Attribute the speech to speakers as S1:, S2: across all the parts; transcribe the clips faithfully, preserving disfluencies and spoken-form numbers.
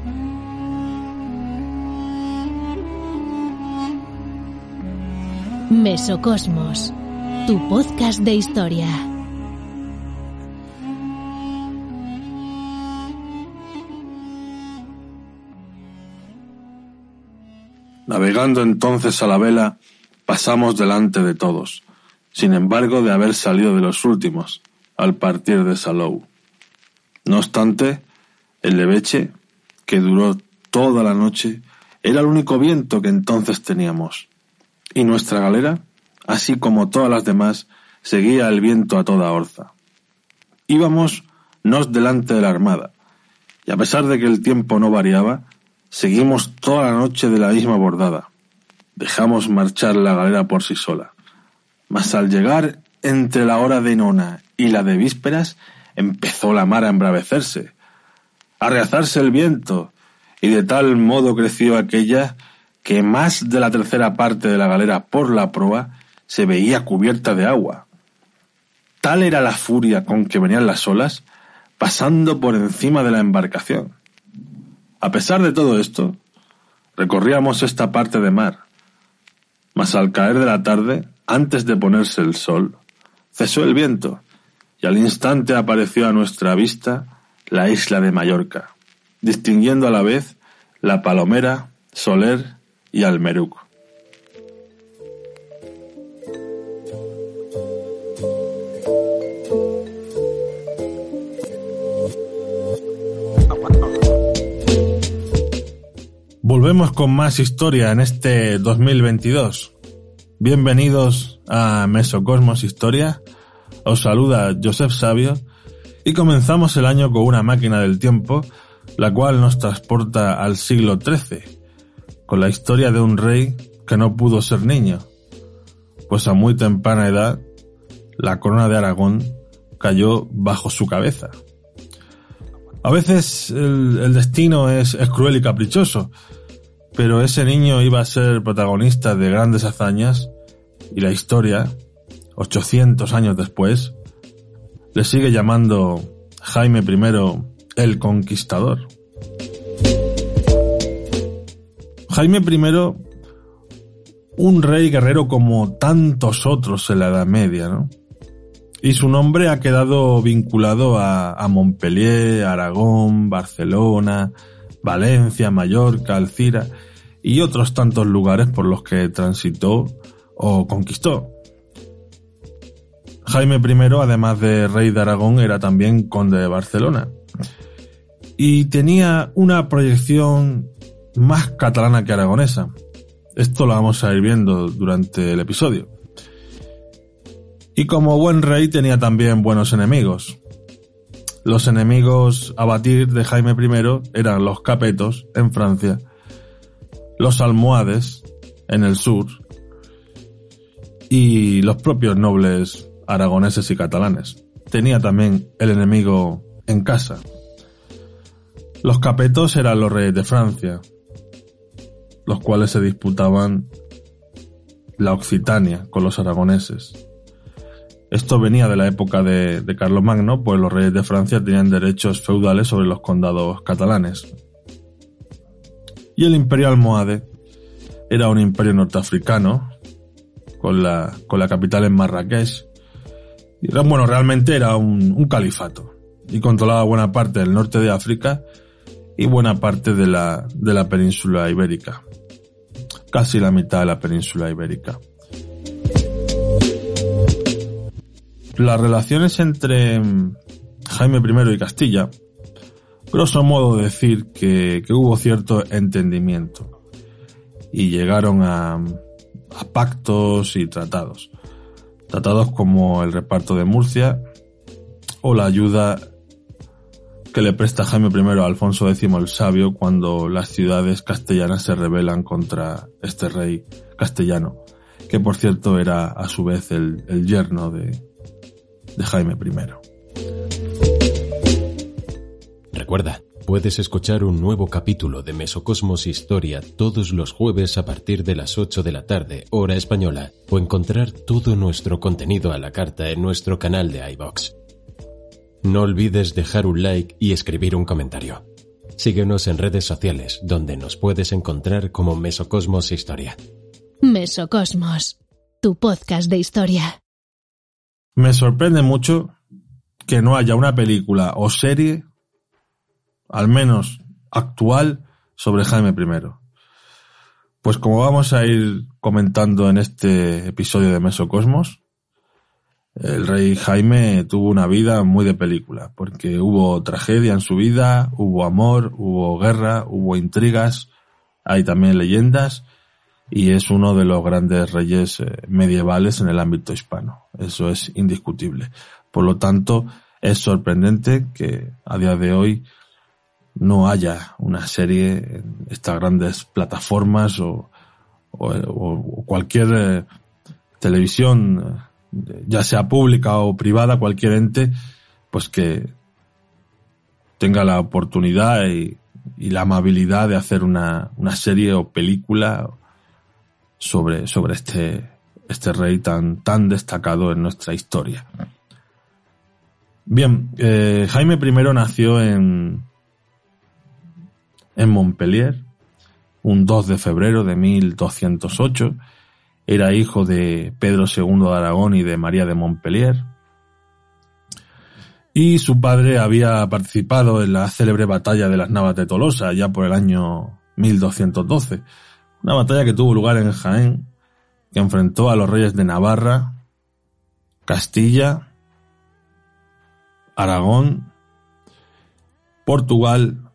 S1: Mesocosmos, tu podcast de historia.
S2: Navegando entonces a la vela, pasamos delante de todos, sin embargo de haber salido de los últimos, al partir de Salou. No obstante, el leveche, que duró toda la noche, era el único viento que entonces teníamos, y nuestra galera, así como todas las demás, seguía el viento a toda orza. Íbamos nos delante de la armada, y a pesar de que el tiempo no variaba, seguimos toda la noche de la misma bordada. Dejamos marchar la galera por sí sola. Mas al llegar entre la hora de nona y la de vísperas, empezó la mar a embravecerse, a reazarse el viento, y de tal modo creció aquella que más de la tercera parte de la galera por la proa se veía cubierta de agua. Tal era la furia con que venían las olas, pasando por encima de la embarcación. A pesar de todo esto, recorríamos esta parte de mar, mas al caer de la tarde, antes de ponerse el sol, cesó el viento, y al instante apareció a nuestra vista la isla de Mallorca, distinguiendo a la vez la Palomera, Soler y Almeruc. Volvemos con más historia en este dos mil veintidós. Bienvenidos a Mesocosmos Historia. Os saluda Josep Sabio y comenzamos el año con una máquina del tiempo, la cual nos transporta al siglo trece, con la historia de un rey que no pudo ser niño, pues a muy temprana edad la corona de Aragón cayó bajo su cabeza. A veces el, el destino es, es cruel y caprichoso, pero ese niño iba a ser protagonista de grandes hazañas y la historia, ochocientos años después, le sigue llamando Jaime I el Conquistador. Jaime I, un rey guerrero como tantos otros en la Edad Media, ¿no? Y su nombre ha quedado vinculado a, a Montpellier, Aragón, Barcelona, Valencia, Mallorca, Alcira y otros tantos lugares por los que transitó o conquistó. Jaime I, además de rey de Aragón, era también conde de Barcelona y tenía una proyección más catalana que aragonesa. Esto lo vamos a ir viendo durante el episodio. Y como buen rey tenía también buenos enemigos. Los enemigos a batir de Jaime I eran los capetos en Francia, los almohades en el sur y los propios nobles aragoneses y catalanes. Tenía también el enemigo en casa. Los capetos eran los reyes de Francia, los cuales se disputaban la Occitania con los aragoneses. Esto venía de la época de, de Carlomagno, pues los reyes de Francia tenían derechos feudales sobre los condados catalanes. Y el imperio almohade era un imperio norteafricano, con la, con la capital en Marrakech. Y, bueno, realmente era un, un califato, y controlaba buena parte del norte de África y buena parte de la, de la península ibérica. Casi la mitad de la península ibérica. Las relaciones entre Jaime I y Castilla, grosso modo decir que, que hubo cierto entendimiento y llegaron a, a pactos y tratados. Tratados como el reparto de Murcia o la ayuda que le presta Jaime I a Alfonso décimo el Sabio cuando las ciudades castellanas se rebelan contra este rey castellano, que por cierto era a su vez el, el yerno de, de Jaime I.
S3: Recuerda, puedes escuchar un nuevo capítulo de Mesocosmos Historia todos los jueves a partir de las ocho de la tarde, hora española, o encontrar todo nuestro contenido a la carta en nuestro canal de iVoox. No olvides dejar un like y escribir un comentario. Síguenos en redes sociales, donde nos puedes encontrar como Mesocosmos Historia.
S1: Mesocosmos, tu podcast de historia.
S2: Me sorprende mucho que no haya una película o serie, al menos actual, sobre Jaime primero. Pues como vamos a ir comentando en este episodio de Mesocosmos, el rey Jaime tuvo una vida muy de película, porque hubo tragedia en su vida, hubo amor, hubo guerra, hubo intrigas, hay también leyendas, y es uno de los grandes reyes medievales en el ámbito hispano. Eso es indiscutible. Por lo tanto, es sorprendente que a día de hoy no haya una serie en estas grandes plataformas o, o, o cualquier eh, televisión, ya sea pública o privada, cualquier ente, pues que tenga la oportunidad y, y la amabilidad de hacer una, una serie o película sobre, sobre este, este rey tan, tan destacado en nuestra historia. Bien, eh, Jaime primero nació en, en Montpellier, un dos de febrero de mil doscientos ocho, era hijo de Pedro segundo de Aragón y de María de Montpellier. Y su padre había participado en la célebre batalla de las Navas de Tolosa, ya por el año mil doscientos doce. Una batalla que tuvo lugar en Jaén, que enfrentó a los reyes de Navarra, Castilla, Aragón, Portugal,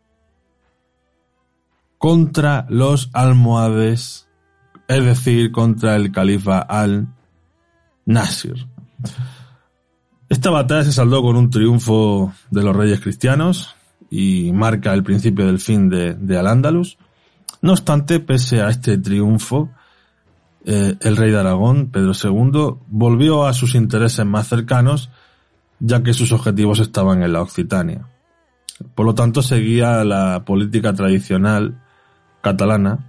S2: contra los almohades, es decir, contra el califa al-Nasir. Esta batalla se saldó con un triunfo de los reyes cristianos y marca el principio del fin de, de Al-Ándalus. No obstante, pese a este triunfo, eh, el rey de Aragón, Pedro segundo, volvió a sus intereses más cercanos, ya que sus objetivos estaban en la Occitania. Por lo tanto, seguía la política tradicional catalana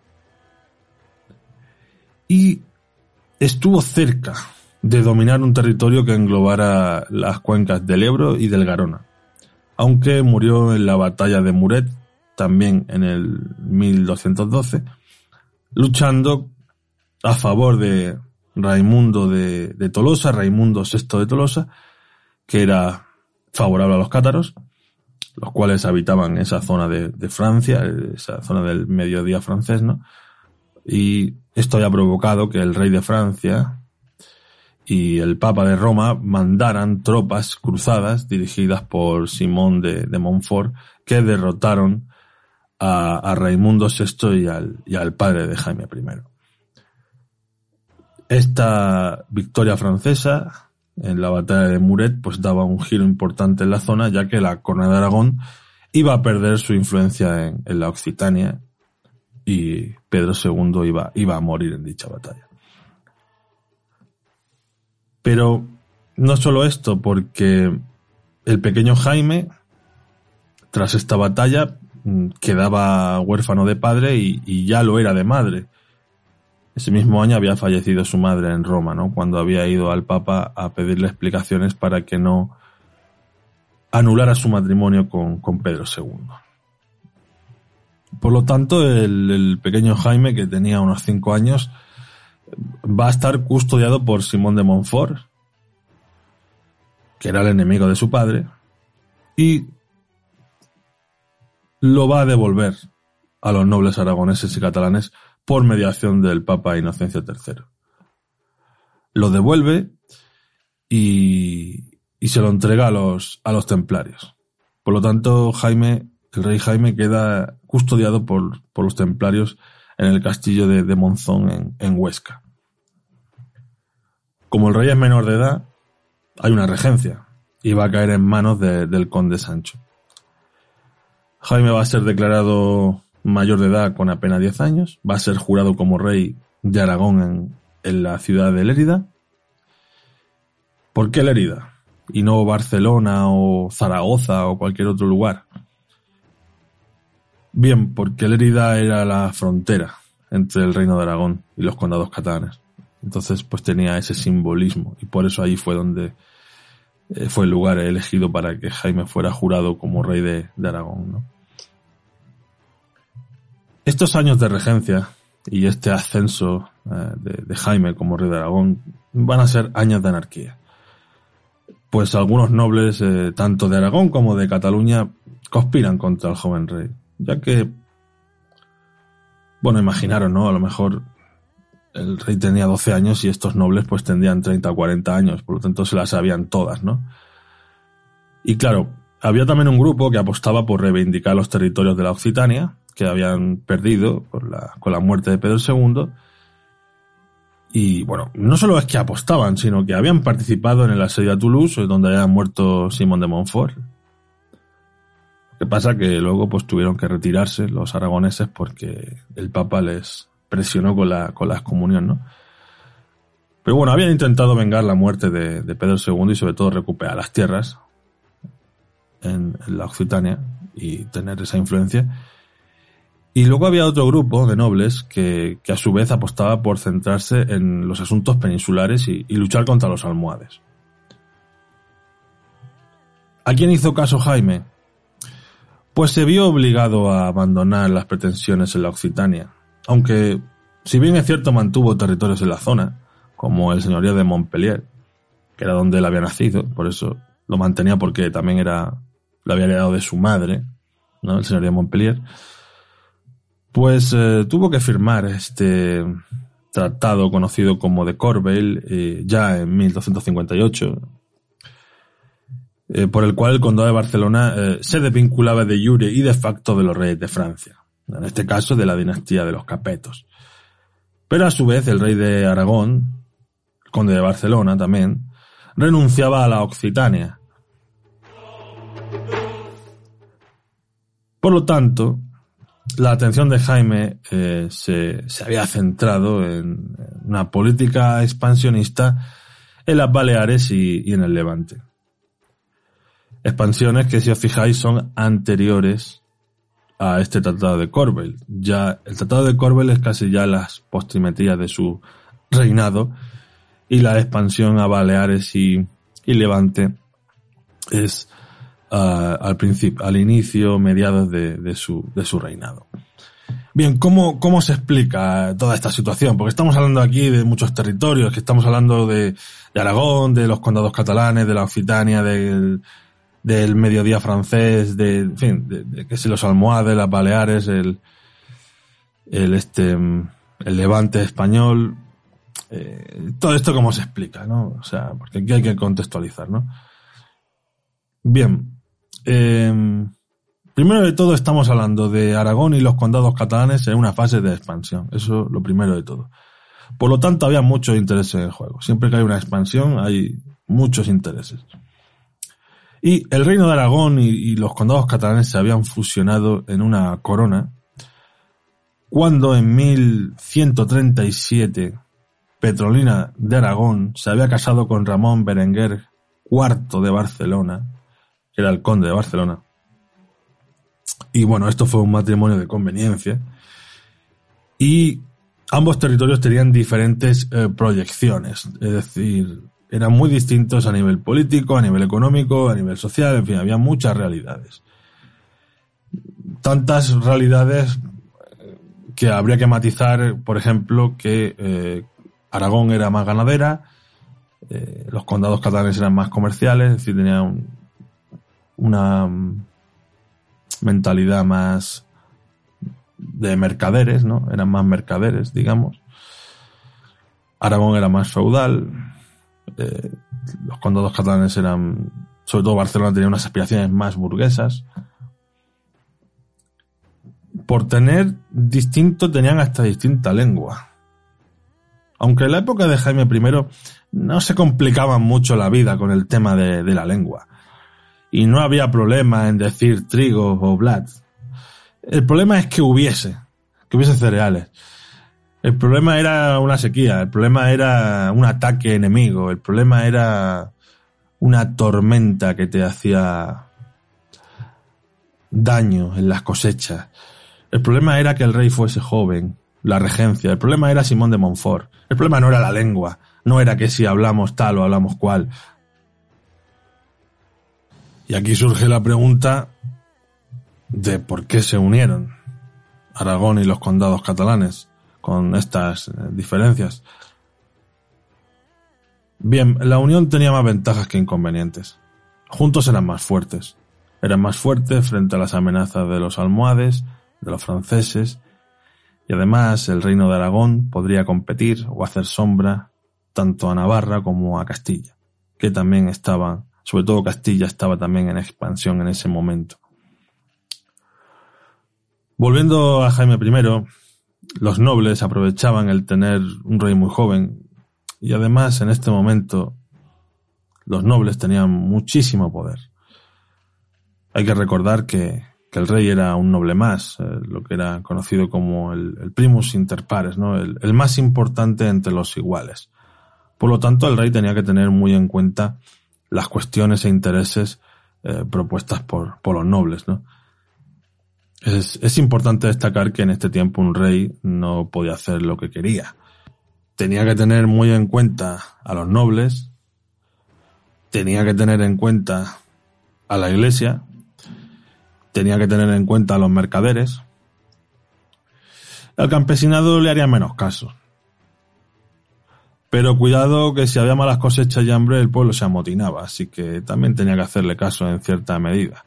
S2: y estuvo cerca de dominar un territorio que englobara las cuencas del Ebro y del Garona, aunque murió en la batalla de Muret, también en el mil doscientos doce, luchando a favor de Raimundo de, de Tolosa, Raimundo sexto de Tolosa, que era favorable a los cátaros, los cuales habitaban esa zona de, de Francia, esa zona del mediodía francés, ¿no? Y esto había provocado que el rey de Francia y el Papa de Roma mandaran tropas cruzadas dirigidas por Simón de, de Montfort, que derrotaron a, a Raimundo sexto y al, y al padre de Jaime primero. Esta victoria francesa en la batalla de Muret pues daba un giro importante en la zona, ya que la corona de Aragón iba a perder su influencia en, en la Occitania y Pedro segundo iba, iba a morir en dicha batalla. Pero no solo esto, porque el pequeño Jaime, tras esta batalla, quedaba huérfano de padre y, y ya lo era de madre. Ese mismo año había fallecido su madre en Roma, ¿no? Cuando había ido al Papa a pedirle explicaciones para que no anulara su matrimonio con, con Pedro segundo. Por lo tanto, el, el pequeño Jaime, que tenía unos cinco años, va a estar custodiado por Simón de Montfort, que era el enemigo de su padre, y lo va a devolver a los nobles aragoneses y catalanes por mediación del Papa Inocencio tercero. Lo devuelve y, y se lo entrega a los, a los templarios. Por lo tanto, Jaime, el rey Jaime, queda custodiado por, por los templarios en el castillo de, de Monzón en, en Huesca. Como el rey es menor de edad, hay una regencia y va a caer en manos de, del conde Sancho. Jaime va a ser declarado mayor de edad con apenas diez años, va a ser jurado como rey de Aragón en, en la ciudad de Lérida. ¿Por qué Lérida? Y no Barcelona o Zaragoza o cualquier otro lugar. Bien, porque Lérida era la frontera entre el reino de Aragón y los condados catalanes. Entonces, pues tenía ese simbolismo y por eso ahí fue donde eh, fue el lugar elegido para que Jaime fuera jurado como rey de, de Aragón, ¿no? Estos años de regencia y este ascenso eh, de, de Jaime como rey de Aragón van a ser años de anarquía. Pues algunos nobles, eh, tanto de Aragón como de Cataluña, conspiran contra el joven rey, ya que, bueno, imaginaros, ¿no? A lo mejor el rey tenía doce años y estos nobles pues tendrían treinta o cuarenta años, por lo tanto se las sabían todas, ¿no? Y claro, había también un grupo que apostaba por reivindicar los territorios de la Occitania, que habían perdido por la, con la muerte de Pedro segundo. Y bueno, no solo es que apostaban, sino que habían participado en el asedio a Toulouse, donde había muerto Simón de Montfort. Lo que pasa que luego pues tuvieron que retirarse los aragoneses porque el Papa les presionó con la, con la excomunión, ¿no? Pero bueno, habían intentado vengar la muerte de, de Pedro segundo y sobre todo recuperar las tierras en, en la Occitania y tener esa influencia. Y luego había otro grupo de nobles que, que a su vez apostaba por centrarse en los asuntos peninsulares y, y luchar contra los almohades. ¿A quién hizo caso Jaime? Pues se vio obligado a abandonar las pretensiones en la Occitania, aunque, si bien es cierto, mantuvo territorios en la zona, como el señorío de Montpellier, que era donde él había nacido, por eso lo mantenía porque también era, lo había heredado de su madre, ¿no? El señorío de Montpellier. Pues eh, tuvo que firmar este tratado conocido como de Corbeil eh, ya en mil doscientos cincuenta y ocho, eh, por el cual el condado de Barcelona eh, se desvinculaba de jure y de facto de los reyes de Francia, en este caso de la dinastía de los Capetos. Pero a su vez el rey de Aragón, el conde de Barcelona también, renunciaba a la Occitania. Por lo tanto, la atención de Jaime eh, se, se había centrado en una política expansionista en las Baleares y, y en el Levante. Expansiones que, si os fijáis, son anteriores a este tratado de Corbeil. Ya el tratado de Corbeil es casi ya las postrimerías de su reinado, y la expansión a Baleares y, y Levante es Uh, al principio, al inicio, mediados de, de su de su reinado. Bien, ¿cómo, cómo se explica toda esta situación? Porque estamos hablando aquí de muchos territorios, que estamos hablando de, de Aragón, de los condados catalanes, de la Occitania, del, del mediodía francés, de, en fin, de, de que si los almohades, las Baleares, el, el este, el Levante español, eh, todo esto cómo se explica, ¿no? O sea, porque aquí hay que contextualizar, ¿no? Bien. Eh, primero de todo estamos hablando de Aragón y los condados catalanes en una fase de expansión. Eso es lo primero de todo. Por lo tanto, había muchos intereses en el juego. Siempre que hay una expansión hay muchos intereses. Y el reino de Aragón y, y los condados catalanes se habían fusionado en una corona cuando en mil ciento treinta y siete Petrolina de Aragón se había casado con Ramón Berenguer cuarto de Barcelona, que era el conde de Barcelona. Y bueno, esto fue un matrimonio de conveniencia. Y ambos territorios tenían diferentes eh, proyecciones. Es decir, eran muy distintos a nivel político, a nivel económico, a nivel social, en fin, había muchas realidades. Tantas realidades que habría que matizar, por ejemplo, que eh, Aragón era más ganadera, eh, los condados catalanes eran más comerciales, es decir, tenían un una mentalidad más de mercaderes, ¿no? Eran más mercaderes, digamos. Aragón era más feudal. Eh, los condados catalanes eran, sobre todo Barcelona, tenía unas aspiraciones más burguesas. Por tener distinto, tenían hasta distinta lengua. Aunque en la época de Jaime primero no se complicaban mucho la vida con el tema de, de la lengua. Y no había problema en decir trigo o blat. El problema es que hubiese, que hubiese cereales. El problema era una sequía, el problema era un ataque enemigo, el problema era una tormenta que te hacía daño en las cosechas. El problema era que el rey fuese joven, la regencia. El problema era Simón de Montfort. El problema no era la lengua, no era que si hablamos tal o hablamos cual. Y aquí surge la pregunta de por qué se unieron. Aragón y los condados catalanes, con estas diferencias. Bien, la unión tenía más ventajas que inconvenientes. Juntos eran más fuertes. Eran más fuertes frente a las amenazas de los almohades, de los franceses, y además el reino de Aragón podría competir o hacer sombra tanto a Navarra como a Castilla, que también estaban, sobre todo Castilla estaba también en expansión en ese momento. Volviendo a Jaime primero, los nobles aprovechaban el tener un rey muy joven y además en este momento los nobles tenían muchísimo poder. Hay que recordar que, que el rey era un noble más, eh, lo que era conocido como el, el primus inter pares, ¿no? El, el más importante entre los iguales. Por lo tanto, el rey tenía que tener muy en cuenta las cuestiones e intereses eh, propuestas por, por los nobles, ¿no? Es, es importante destacar que en este tiempo un rey no podía hacer lo que quería. Tenía que tener muy en cuenta a los nobles, tenía que tener en cuenta a la iglesia, tenía que tener en cuenta a los mercaderes. Al campesinado le haría menos caso. Pero cuidado que si había malas cosechas y hambre el pueblo se amotinaba, así que también tenía que hacerle caso en cierta medida.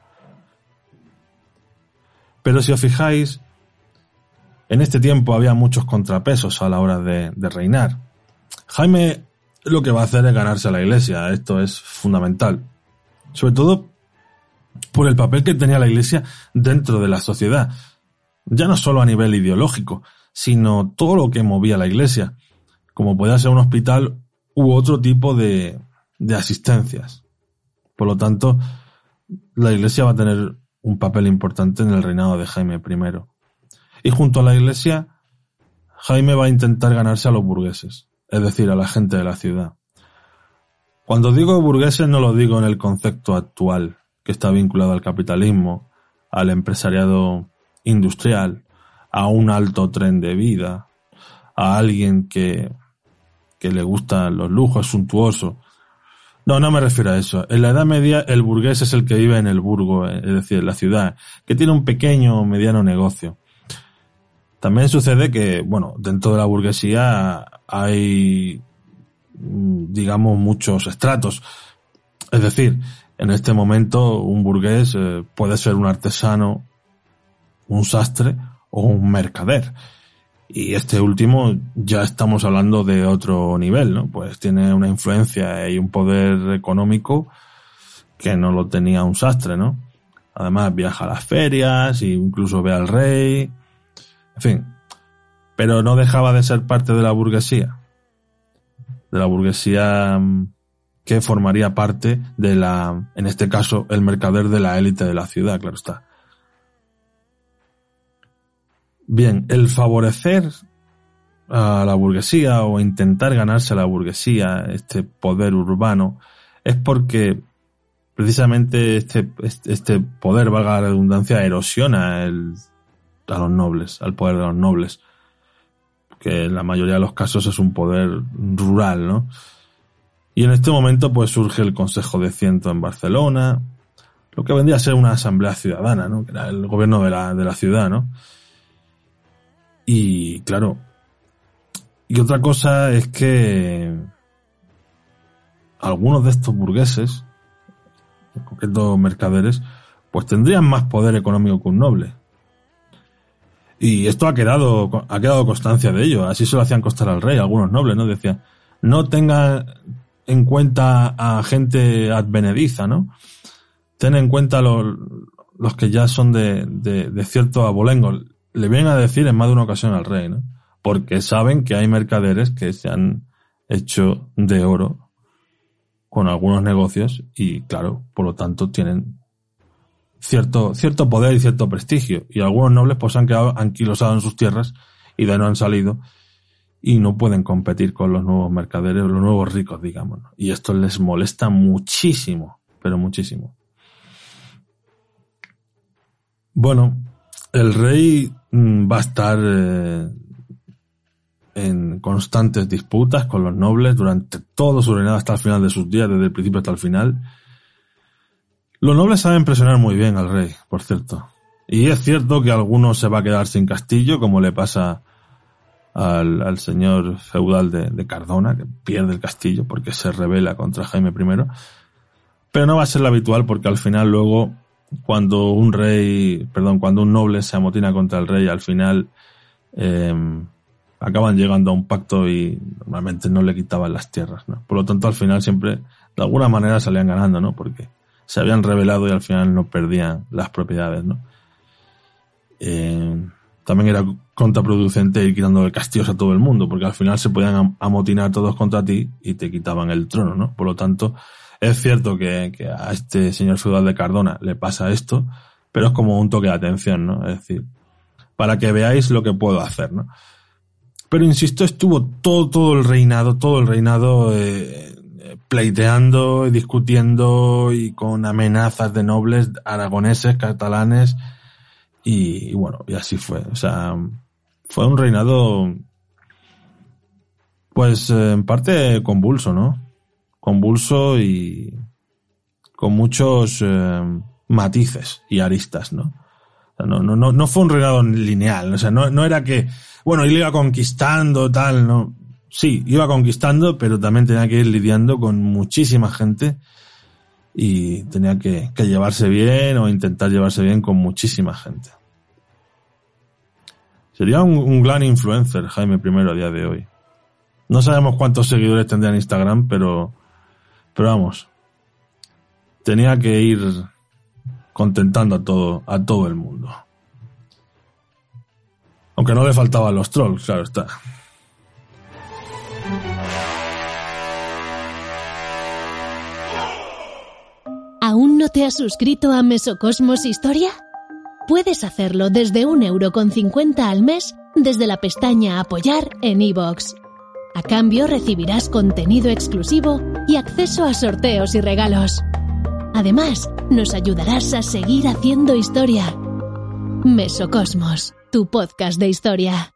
S2: Pero si os fijáis, en este tiempo había muchos contrapesos a la hora de, de reinar. Jaime lo que va a hacer es ganarse a la iglesia, esto es fundamental. Sobre todo por el papel que tenía la iglesia dentro de la sociedad. Ya no solo a nivel ideológico, sino todo lo que movía la iglesia, como podía ser un hospital u otro tipo de, de asistencias. Por lo tanto, la iglesia va a tener un papel importante en el reinado de Jaime primero. Y junto a la iglesia, Jaime va a intentar ganarse a los burgueses, es decir, a la gente de la ciudad. Cuando digo burgueses no lo digo en el concepto actual, que está vinculado al capitalismo, al empresariado industrial, a un alto tren de vida, a alguien que, que le gustan los lujos suntuosos. No, no me refiero a eso. En la Edad Media el burgués es el que vive en el burgo, es decir, en la ciudad, que tiene un pequeño o mediano negocio. También sucede que, bueno, dentro de la burguesía hay, digamos, muchos estratos. Es decir, en este momento un burgués eh, puede ser un artesano, un sastre o un mercader. Y este último ya estamos hablando de otro nivel, ¿no? Pues tiene una influencia y un poder económico que no lo tenía un sastre, ¿no? Además viaja a las ferias e incluso ve al rey. En fin. Pero no dejaba de ser parte de la burguesía. De la burguesía que formaría parte de la, en este caso, el mercader de la élite de la ciudad, claro está. Bien, el favorecer a la burguesía o intentar ganarse a la burguesía, este poder urbano, es porque precisamente este, este poder, valga la redundancia, erosiona el, a los nobles, al poder de los nobles, que en la mayoría de los casos es un poder rural, ¿no? Y en este momento pues surge el Consejo de Ciento en Barcelona, lo que vendría a ser una asamblea ciudadana, ¿no? Que era el gobierno de la, de la ciudad, ¿no? Y claro, y otra cosa es que algunos de estos burgueses, en concreto mercaderes, pues tendrían más poder económico que un noble. Y esto ha quedado, ha quedado constancia de ello, así se lo hacían constar al rey, algunos nobles, ¿no? Decían, no tenga en cuenta a gente advenediza, ¿no? Ten en cuenta los, los que ya son de, de, de cierto abolengo. Le vienen a decir en más de una ocasión al rey, ¿no? Porque saben que hay mercaderes que se han hecho de oro con algunos negocios y, claro, por lo tanto tienen cierto cierto poder y cierto prestigio. Y algunos nobles pues han quedado anquilosados en sus tierras y de ahí no han salido y no pueden competir con los nuevos mercaderes, los nuevos ricos, digamos, ¿no? Y esto les molesta muchísimo, pero muchísimo. Bueno, el rey va a estar eh, en constantes disputas con los nobles durante todo su reinado hasta el final de sus días, desde el principio hasta el final. Los nobles saben presionar muy bien al rey, por cierto. Y es cierto que alguno se va a quedar sin castillo, como le pasa al, al señor feudal de, de Cardona, que pierde el castillo porque se rebela contra Jaime primero. Pero no va a ser lo habitual, porque al final luego, cuando un rey, perdón, cuando un noble se amotina contra el rey, al final eh, acaban llegando a un pacto y normalmente no le quitaban las tierras, ¿no? Por lo tanto, al final siempre, de alguna manera, salían ganando, ¿no? Porque se habían rebelado y al final no perdían las propiedades, ¿no? Eh, también era contraproducente ir quitando castillos a todo el mundo, porque al final se podían amotinar todos contra ti y te quitaban el trono, ¿no? Por lo tanto, es cierto que, que a este señor feudal de Cardona le pasa esto, pero es como un toque de atención, ¿no? Es decir, para que veáis lo que puedo hacer, ¿no? Pero insisto, estuvo todo, todo el reinado, todo el reinado eh, pleiteando y discutiendo y con amenazas de nobles aragoneses, catalanes, y, y bueno, y así fue. O sea, fue un reinado, pues en parte convulso, ¿no? Convulso y con muchos eh, matices y aristas, ¿no? O sea, no, no, no, no fue un reinado lineal, o sea, no, no era que, bueno, él iba conquistando, tal, no. Sí, iba conquistando, pero también tenía que ir lidiando con muchísima gente y tenía que, que llevarse bien o intentar llevarse bien con muchísima gente. Sería un, un gran influencer Jaime primero a día de hoy. No sabemos cuántos seguidores tendría en Instagram, pero Pero vamos, tenía que ir contentando a todo, a todo el mundo. Aunque no le faltaban los trolls, claro está.
S1: ¿Aún no te has suscrito a Mesocosmos Historia? Puedes hacerlo desde un euro con cincuenta al mes desde la pestaña Apoyar en iVoox. A cambio recibirás contenido exclusivo y acceso a sorteos y regalos. Además, nos ayudarás a seguir haciendo historia. Mesocosmos, tu podcast de historia.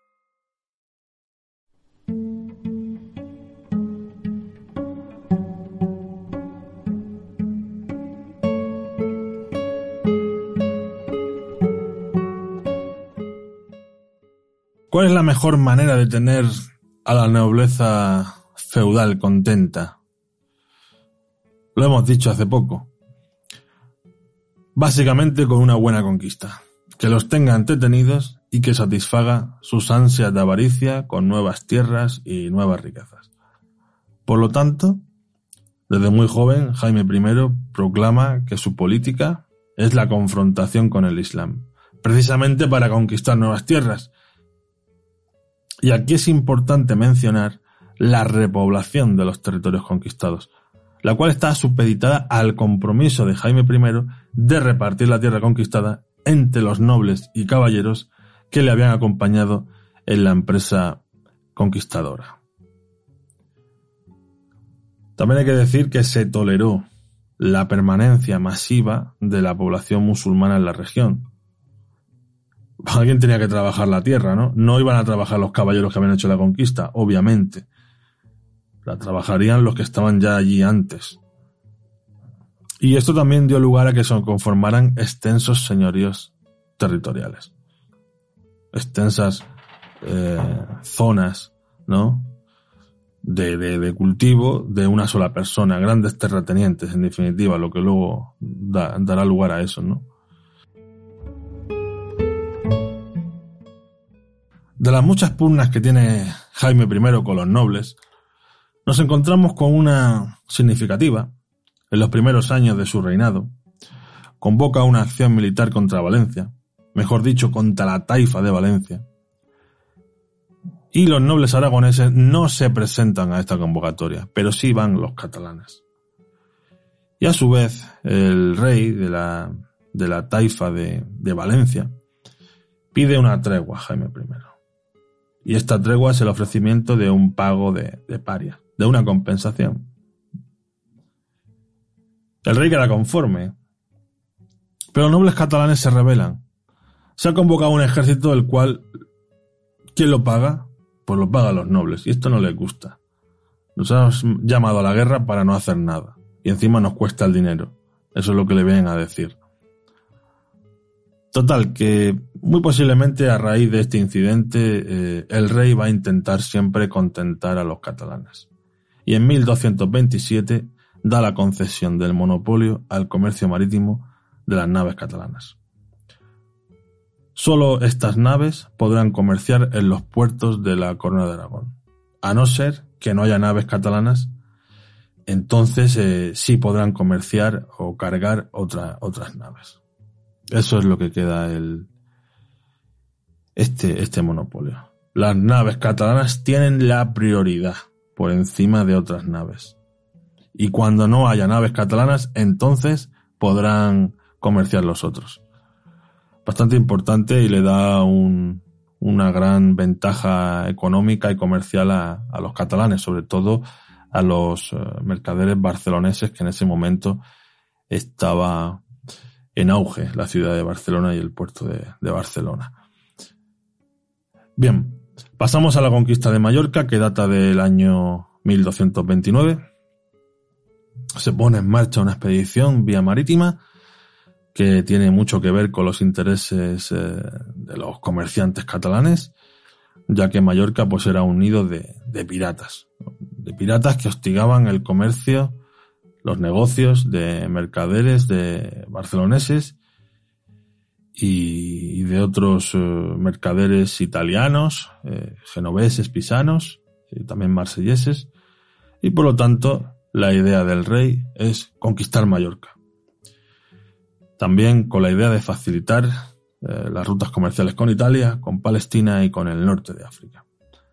S2: ¿Cuál es la mejor manera de tener a la nobleza feudal contenta? Lo hemos dicho hace poco. Básicamente con una buena conquista. Que los tenga entretenidos y que satisfaga sus ansias de avaricia con nuevas tierras y nuevas riquezas. Por lo tanto, desde muy joven, Jaime primero proclama que su política es la confrontación con el Islam, precisamente para conquistar nuevas tierras. Y aquí es importante mencionar la repoblación de los territorios conquistados, la cual está supeditada al compromiso de Jaime primero de repartir la tierra conquistada entre los nobles y caballeros que le habían acompañado en la empresa conquistadora. También hay que decir que se toleró la permanencia masiva de la población musulmana en la región. Alguien tenía que trabajar la tierra, ¿no? No iban a trabajar los caballeros que habían hecho la conquista, obviamente. La trabajarían los que estaban ya allí antes. Y esto también dio lugar a que se conformaran extensos señoríos territoriales. Extensas eh, zonas, ¿no? De, de, de cultivo de una sola persona, grandes terratenientes, en definitiva, lo que luego da, dará lugar a eso, ¿no? De las muchas pugnas que tiene Jaime primero con los nobles, nos encontramos con una significativa. En los primeros años de su reinado, convoca una acción militar contra Valencia, mejor dicho, contra la taifa de Valencia, y los nobles aragoneses no se presentan a esta convocatoria, pero sí van los catalanes. Y a su vez, el rey de la, de la taifa de, de Valencia pide una tregua a Jaime primero. Y esta tregua es el ofrecimiento de un pago de, de paria, de una compensación. El rey queda conforme, pero los nobles catalanes se rebelan. Se ha convocado un ejército del cual, ¿quién lo paga? Pues lo pagan los nobles, y esto no les gusta. Nos hemos llamado a la guerra para no hacer nada, y encima nos cuesta el dinero. Eso es lo que le vienen a decir. Total, que muy posiblemente a raíz de este incidente eh, el rey va a intentar siempre contentar a los catalanes. Y en mil doscientos veintisiete da la concesión del monopolio al comercio marítimo de las naves catalanas. Solo estas naves podrán comerciar en los puertos de la Corona de Aragón. A no ser que no haya naves catalanas, entonces eh, sí podrán comerciar o cargar otra, otras naves. Eso es lo que queda el este, este monopolio. Las naves catalanas tienen la prioridad por encima de otras naves. Y cuando no haya naves catalanas, entonces podrán comerciar los otros. Bastante importante y le da un, una gran ventaja económica y comercial a, a los catalanes, sobre todo a los uh, mercaderes barceloneses, que en ese momento estaba en auge la ciudad de Barcelona y el puerto de, de Barcelona. Bien, pasamos a la conquista de Mallorca, que data del año mil doscientos veintinueve. Se pone en marcha una expedición vía marítima que tiene mucho que ver con los intereses eh, de los comerciantes catalanes, ya que Mallorca pues era un nido de, de piratas, de piratas que hostigaban el comercio, los negocios de mercaderes de barceloneses y, y de otros eh, mercaderes italianos, eh, genoveses, pisanos, y también marselleses, y por lo tanto la idea del rey es conquistar Mallorca. También con la idea de facilitar eh, las rutas comerciales con Italia, con Palestina y con el norte de África.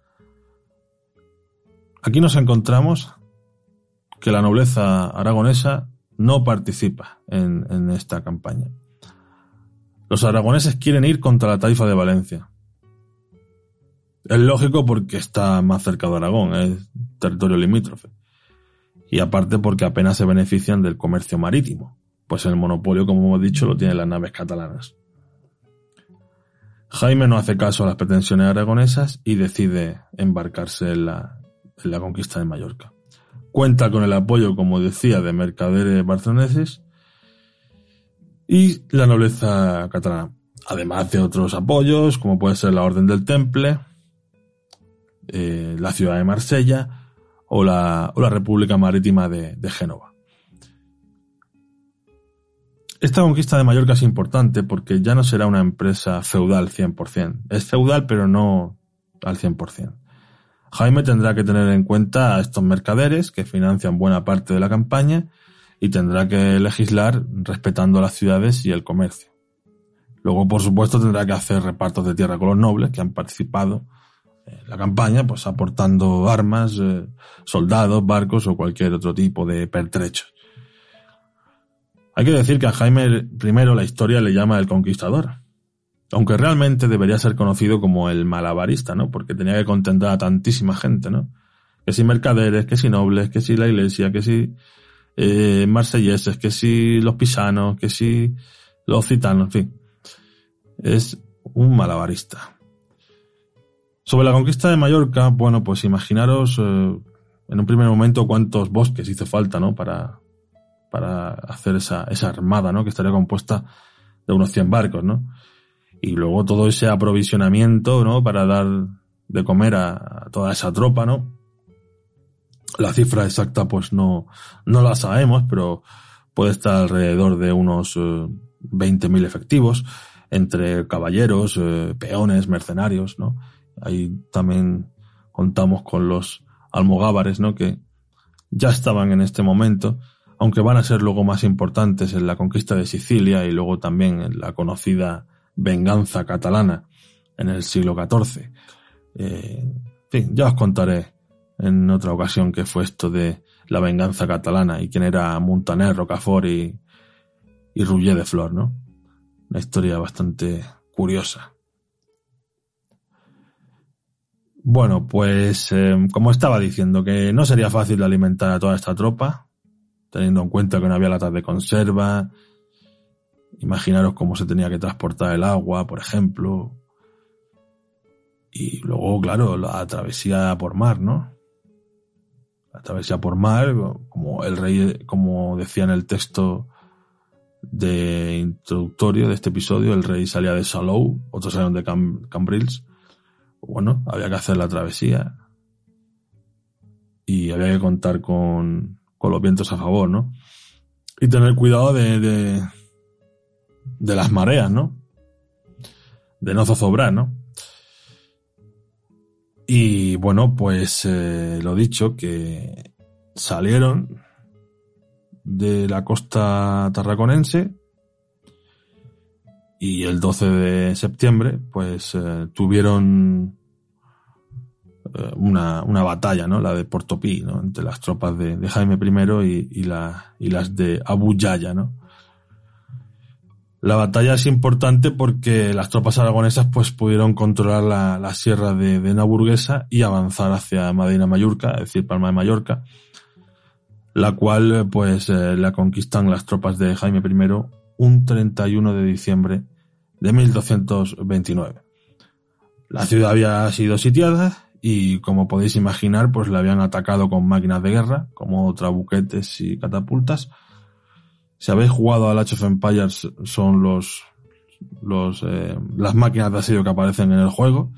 S2: Aquí nos encontramos que la nobleza aragonesa no participa en, en esta campaña. Los aragoneses quieren ir contra la taifa de Valencia. Es lógico porque está más cerca de Aragón, es territorio limítrofe. Y aparte porque apenas se benefician del comercio marítimo, pues el monopolio, como hemos dicho, lo tienen las naves catalanas. Jaime no hace caso a las pretensiones aragonesas y decide embarcarse en la, en la conquista de Mallorca. Cuenta con el apoyo, como decía, de mercaderes barceloneses y la nobleza catalana, además de otros apoyos, como puede ser la Orden del Temple, eh, la ciudad de Marsella o la, o la República Marítima de, de Génova. Esta conquista de Mallorca es importante porque ya no será una empresa feudal cien por ciento. Es feudal, pero no al cien por ciento. Jaime tendrá que tener en cuenta a estos mercaderes que financian buena parte de la campaña y tendrá que legislar respetando las ciudades y el comercio. Luego, por supuesto, tendrá que hacer repartos de tierra con los nobles que han participado en la campaña, pues aportando armas, eh, soldados, barcos o cualquier otro tipo de pertrechos. Hay que decir que a Jaime primero la historia le llama el Conquistador, aunque realmente debería ser conocido como el Malabarista, ¿no? Porque tenía que contentar a tantísima gente, ¿no? Que si mercaderes, que si nobles, que si la iglesia, que si eh, marselleses, que si los pisanos, que si los gitanos, en fin. Es un malabarista. Sobre la conquista de Mallorca, bueno, pues imaginaros eh, en un primer momento cuántos bosques hizo falta, ¿no? Para... para hacer esa, esa armada, ¿no? Que estaría compuesta de unos cien barcos, ¿no? Y luego todo ese aprovisionamiento, ¿no? Para dar de comer a, a toda esa tropa, ¿no? La cifra exacta, pues no, no la sabemos, pero puede estar alrededor de unos eh, veinte mil efectivos, entre caballeros, eh, peones, mercenarios, ¿no? Ahí también contamos con los almogávares, ¿no? Que ya estaban en este momento, aunque van a ser luego más importantes en la conquista de Sicilia y luego también en la conocida venganza catalana en el siglo catorce. Eh, en fin, ya os contaré en otra ocasión qué fue esto de la venganza catalana y quién era Muntaner, Rocafort y, y Rouget de Flor, ¿no? Una historia bastante curiosa. Bueno, pues eh, como estaba diciendo, que no sería fácil alimentar a toda esta tropa, teniendo en cuenta que no había latas de conserva. Imaginaros cómo se tenía que transportar el agua, por ejemplo. Y luego, claro, la travesía por mar, ¿no? La travesía por mar, como el rey, como decía en el texto de introductorio de este episodio, el rey salía de Salou, otros salieron de Cam- Cambrils. Bueno, había que hacer la travesía y había que contar con, con los vientos a favor, ¿no? Y tener cuidado de, de, de las mareas, ¿no? De no zozobrar, ¿no? Y bueno, pues eh, lo dicho, que salieron de la costa tarraconense y el doce de septiembre pues eh, tuvieron eh, una, una batalla, ¿no? La de Portopí, ¿no? Entre las tropas de, de Jaime primero y, y, la, y las de Abu Yaya, ¿no? La batalla es importante porque las tropas aragonesas pues pudieron controlar la, la sierra de, de Naburguesa y avanzar hacia Medina Mallorca, es decir, Palma de Mallorca, la cual pues eh, la conquistan las tropas de Jaime primero un treinta y uno de diciembre de mil doscientos veintinueve. La ciudad había sido sitiada y, como podéis imaginar, pues la habían atacado con máquinas de guerra, como trabuquetes y catapultas. Si habéis jugado al Age of Empires, son los, los eh, las máquinas de asedio que aparecen en el juego.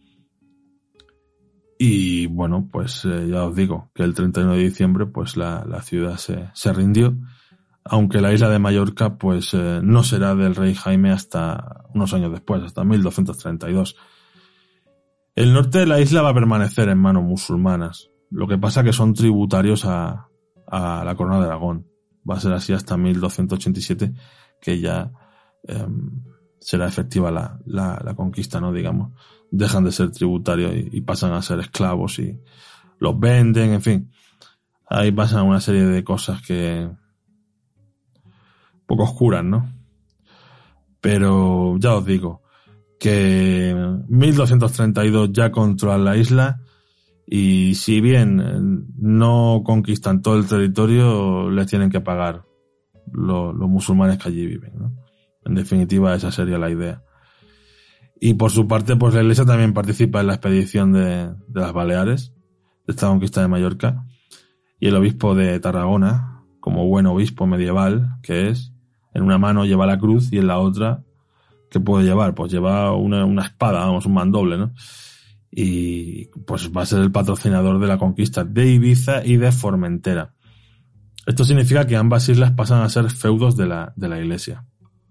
S2: Y bueno, pues eh, ya os digo que el treinta y uno de diciembre pues la, la ciudad se, se rindió, aunque la isla de Mallorca pues eh, no será del rey Jaime hasta unos años después, hasta mil doscientos treinta y dos. El norte de la isla va a permanecer en manos musulmanas, lo que pasa que son tributarios a, a la corona de Aragón. Va a ser así hasta mil doscientos ochenta y siete, que ya eh, será efectiva la, la, la conquista, ¿no? Digamos, dejan de ser tributarios y, y pasan a ser esclavos y los venden, en fin. Ahí pasan una serie de cosas que un poco oscuras, ¿no? Pero ya os digo que mil doscientos treinta y dos ya controlan la isla. Y si bien no conquistan todo el territorio, les tienen que pagar los, los musulmanes que allí viven, ¿no? En definitiva, esa sería la idea. Y por su parte, pues la Iglesia también participa en la expedición de, de las Baleares, de esta conquista de Mallorca. Y el obispo de Tarragona, como buen obispo medieval que es, en una mano lleva la cruz y en la otra, ¿qué puede llevar? Pues lleva una, una espada, vamos, un mandoble, ¿no? Y pues va a ser el patrocinador de la conquista de Ibiza y de Formentera. Esto significa que ambas islas pasan a ser feudos de la, de la Iglesia.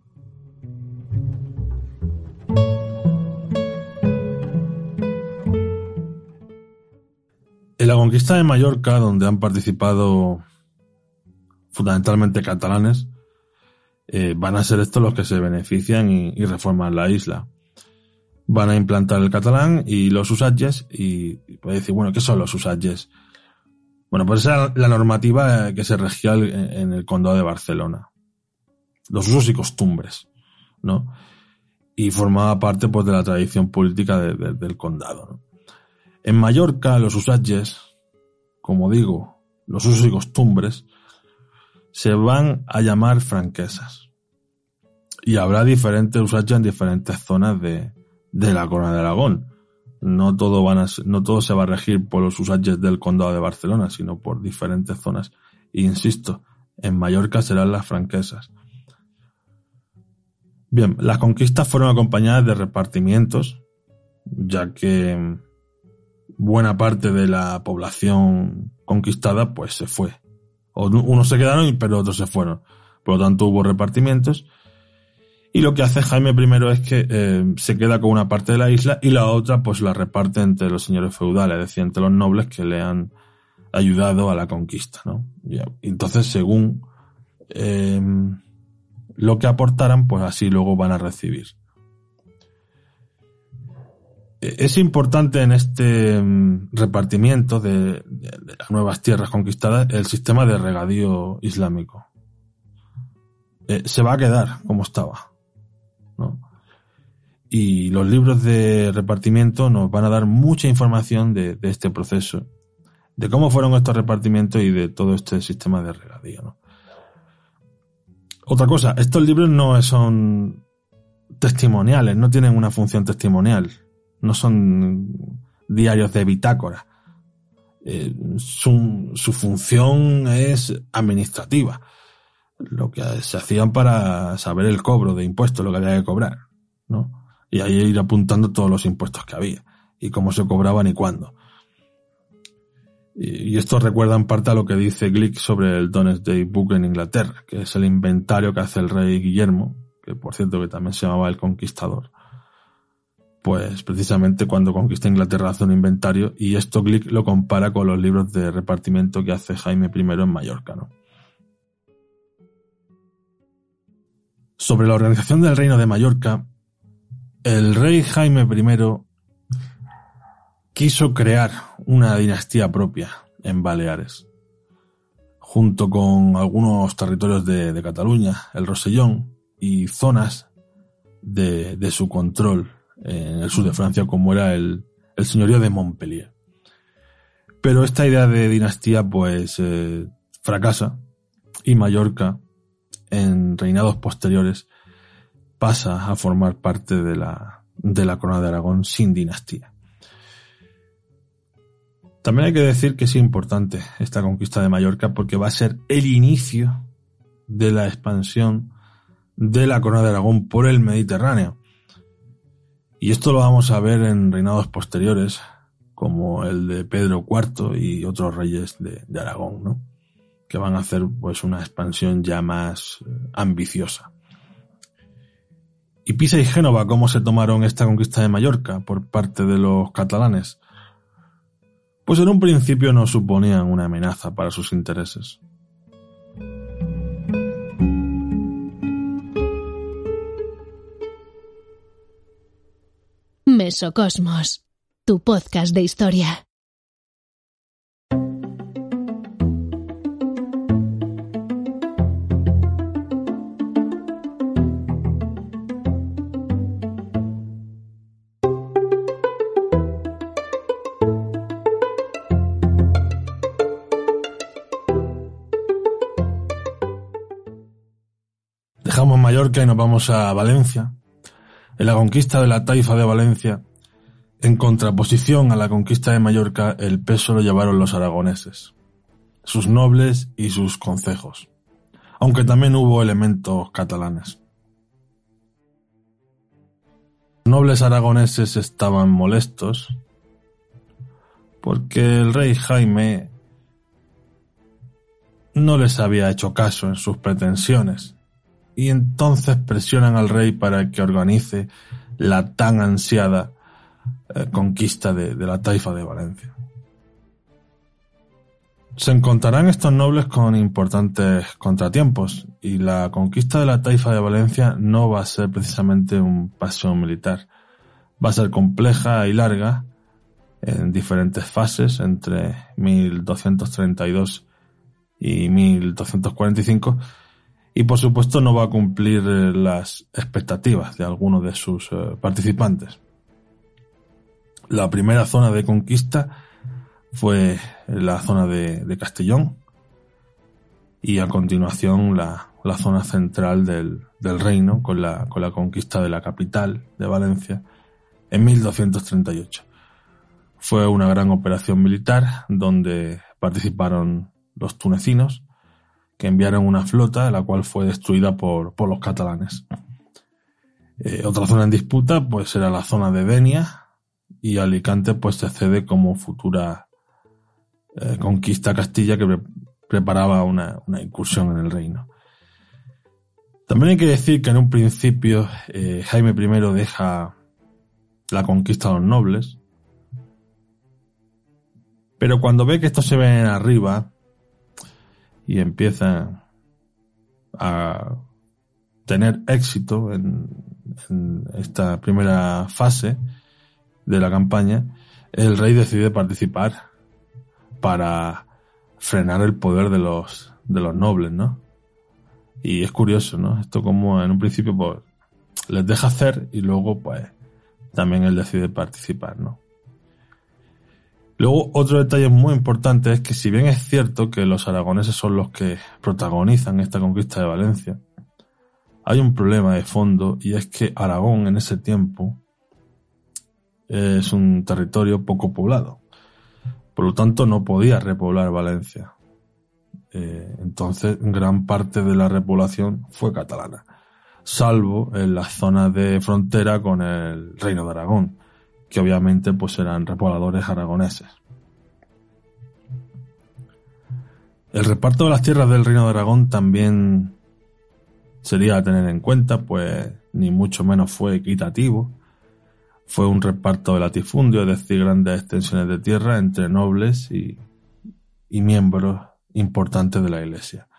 S2: En la conquista de Mallorca, donde han participado fundamentalmente catalanes, eh, van a ser estos los que se benefician y, y reforman la isla. Van a implantar el catalán y los usages, y puede decir, bueno, ¿qué son los usages? Bueno, pues esa es la normativa que se regía en el condado de Barcelona. Los usos y costumbres, ¿no? Y formaba parte, pues, de la tradición política de, de, del condado, ¿no? En Mallorca, los usages, como digo, los usos y costumbres, se van a llamar franquesas. Y habrá diferentes usages en diferentes zonas de de la Corona de Aragón. No todo van a, no todo se va a regir por los usages del condado de Barcelona, sino por diferentes zonas. E insisto, en Mallorca serán las franquesas. Bien, las conquistas fueron acompañadas de repartimientos, ya que buena parte de la población conquistada pues se fue. Unos se quedaron, pero otros se fueron. Por lo tanto, hubo repartimientos. Y lo que hace Jaime primero es que eh, se queda con una parte de la isla y la otra pues la reparte entre los señores feudales, es decir, entre los nobles que le han ayudado a la conquista, ¿no? Y entonces, según eh, lo que aportaran, pues así luego van a recibir. Es importante en este repartimiento de, de, de las nuevas tierras conquistadas el sistema de regadío islámico. Eh, se va a quedar como estaba, ¿no? Y los libros de repartimiento nos van a dar mucha información de, de este proceso, de cómo fueron estos repartimientos y de todo este sistema de regadío, ¿no? Otra cosa, estos libros no son testimoniales, no tienen una función testimonial, no son diarios de bitácora. Eh, su, su función es administrativa. lo que se hacían para saber el cobro de impuestos, lo que había que cobrar, ¿no? Y ahí ir apuntando todos los impuestos que había, y cómo se cobraban y cuándo. Y, y esto recuerda en parte a lo que dice Glick sobre el Domesday Book en Inglaterra, que es el inventario que hace el rey Guillermo, que por cierto que también se llamaba el Conquistador. Pues precisamente cuando conquista Inglaterra hace un inventario, y esto Glick lo compara con los libros de repartimiento que hace Jaime primero en Mallorca, ¿no? Sobre la organización del reino de Mallorca, el rey Jaime primero quiso crear una dinastía propia en Baleares, junto con algunos territorios de, de Cataluña, el Rosellón, y zonas de, de su control en el sur de Francia, como era el, el señorío de Montpellier. Pero esta idea de dinastía pues eh, fracasa, y Mallorca, en reinados posteriores, pasa a formar parte de la, de la corona de Aragón sin dinastía. También hay que decir que es importante esta conquista de Mallorca porque va a ser el inicio de la expansión de la corona de Aragón por el Mediterráneo. Y esto lo vamos a ver en reinados posteriores, como el de Pedro cuarto y otros reyes de, de Aragón, ¿no? Que van a hacer pues una expansión ya más ambiciosa. ¿Y Pisa y Génova cómo se tomaron esta conquista de Mallorca por parte de los catalanes? Pues en un principio no suponían una amenaza para sus intereses.
S1: Mesocosmos, tu podcast de historia.
S2: Dejamos Mallorca y nos vamos a Valencia. En la conquista de la taifa de Valencia, en contraposición a la conquista de Mallorca, el peso lo llevaron los aragoneses, sus nobles y sus concejos, aunque también hubo elementos catalanes. Los nobles aragoneses estaban molestos porque el rey Jaime no les había hecho caso en sus pretensiones, y entonces presionan al rey para que organice la tan ansiada eh, conquista de, de la taifa de Valencia. Se encontrarán estos nobles con importantes contratiempos, y la conquista de la taifa de Valencia no va a ser precisamente un paseo militar. Va a ser compleja y larga, en diferentes fases, entre mil doscientos treinta y dos y mil doscientos cuarenta y cinco, y por supuesto no va a cumplir eh, las expectativas de algunos de sus eh, participantes. La primera zona de conquista fue la zona de, de Castellón, y a continuación la, la zona central del, del reino, con la, con la conquista de la capital de Valencia en mil doscientos treinta y ocho. Fue una gran operación militar donde participaron los tunecinos, que enviaron una flota, la cual fue destruida por, por los catalanes. Eh, otra zona en disputa pues era la zona de Denia, y Alicante pues se cede como futura eh, conquista a Castilla, que pre- preparaba una, una incursión en el reino. También hay que decir que en un principio eh, Jaime primero deja la conquista a los nobles, pero cuando ve que estos se ven arriba y empiezan a tener éxito en, en esta primera fase de la campaña, el rey decide participar para frenar el poder de los de los nobles, ¿no? Y es curioso, ¿no? Esto como en un principio pues les deja hacer, y luego pues también él decide participar, ¿no? Luego, otro detalle muy importante es que, si bien es cierto que los aragoneses son los que protagonizan esta conquista de Valencia, hay un problema de fondo, y es que Aragón en ese tiempo es un territorio poco poblado. Por lo tanto, no podía repoblar Valencia. eh, entonces gran parte de la repoblación fue catalana, salvo en las zonas de frontera con el Reino de Aragón, que obviamente pues eran repobladores aragoneses. El reparto de las tierras del Reino de Aragón también sería a tener en cuenta, pues ni mucho menos fue equitativo. Fue un reparto de latifundio, es decir, grandes extensiones de tierra entre nobles y, y miembros importantes de la Iglesia.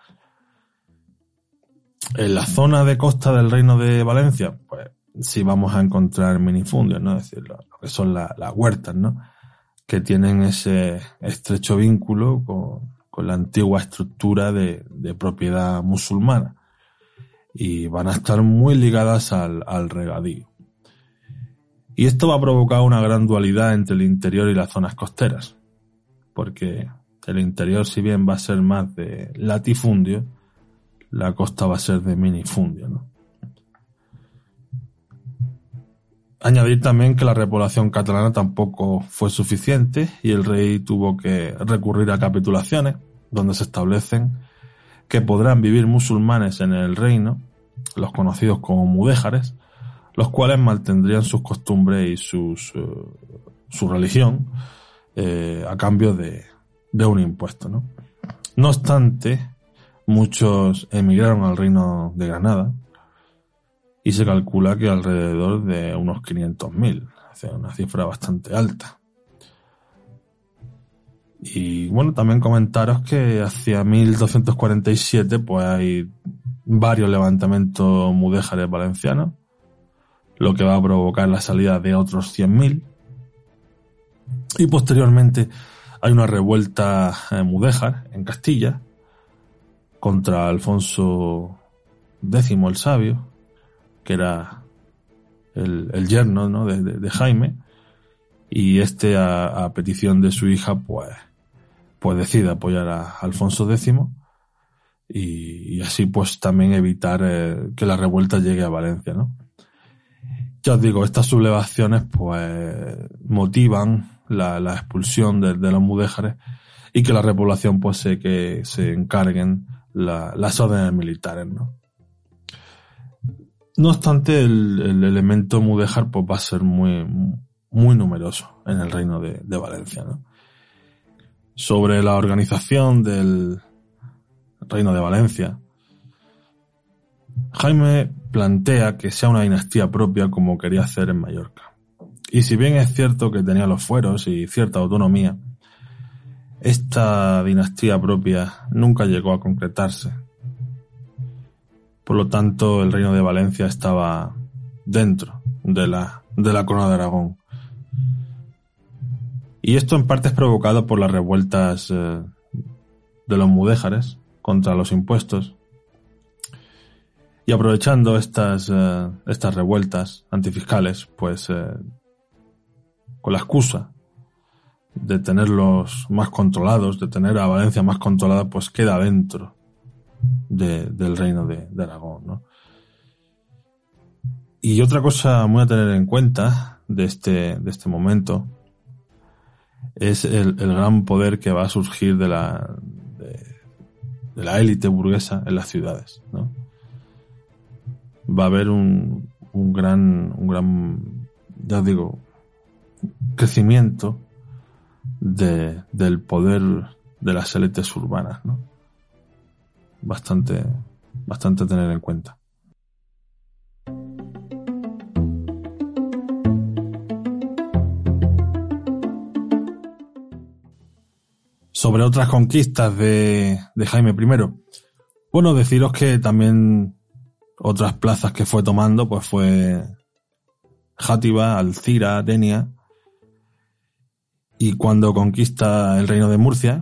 S2: En la zona de costa del Reino de Valencia, pues sí vamos a encontrar minifundios, ¿no? Es decir, lo, lo que son la, las huertas, ¿no? Que tienen ese estrecho vínculo con, con la antigua estructura de, de propiedad musulmana y van a estar muy ligadas al, al regadío. Y esto va a provocar una gran dualidad entre el interior y las zonas costeras, porque el interior, si bien va a ser más de latifundio, la costa va a ser de minifundio, ¿no? Añadir también que la repoblación catalana tampoco fue suficiente y el rey tuvo que recurrir a capitulaciones, donde se establecen que podrán vivir musulmanes en el reino, los conocidos como mudéjares, los cuales mantendrían sus costumbres y sus, uh, su religión eh, a cambio de, de un impuesto, ¿no? No obstante, muchos emigraron al reino de Granada y se calcula que alrededor de unos quinientos mil, o sea, una cifra bastante alta. Y bueno, también comentaros que hacia mil doscientos cuarenta y siete pues hay varios levantamientos mudéjares valencianos, lo que va a provocar la salida de otros cien mil. Y posteriormente hay una revuelta eh, mudéjar en Castilla contra Alfonso décimo el Sabio, que era el, el yerno, ¿no? de, de, de Jaime, y este a, a petición de su hija pues, pues decide apoyar a Alfonso décimo y, y así pues también evitar eh, que la revuelta llegue a Valencia, ¿no? Ya os digo, estas sublevaciones pues motivan la, la expulsión de, de los mudéjares y que la repoblación pues se, que se encarguen la, las órdenes militares, ¿no? No obstante, el, el elemento mudéjar pues va a ser muy, muy numeroso en el reino de, de Valencia, ¿no? Sobre la organización del reino de Valencia, Jaime plantea que sea una dinastía propia como quería hacer en Mallorca. Y si bien es cierto que tenía los fueros y cierta autonomía, esta dinastía propia nunca llegó a concretarse. Por lo tanto, el reino de Valencia estaba dentro de la, de la corona de Aragón. Y esto en parte es provocado por las revueltas eh, de los mudéjares contra los impuestos. Y aprovechando estas, eh, estas revueltas antifiscales, pues eh, con la excusa de tenerlos más controlados, de tener a Valencia más controlada, pues queda dentro de, del reino de, de Aragón, ¿no? Y otra cosa muy a tener en cuenta de este, de este momento es el, el gran poder que va a surgir de la, de, de la élite burguesa en las ciudades, ¿no? Va a haber un, un gran, un gran, ya os digo, crecimiento de, del poder de las élites urbanas, ¿no? Bastante, bastante a tener en cuenta. Sobre otras conquistas de, de Jaime primero, bueno, deciros que también otras plazas que fue tomando, pues fue Játiva, Alcira, Denia, y cuando conquista el reino de Murcia,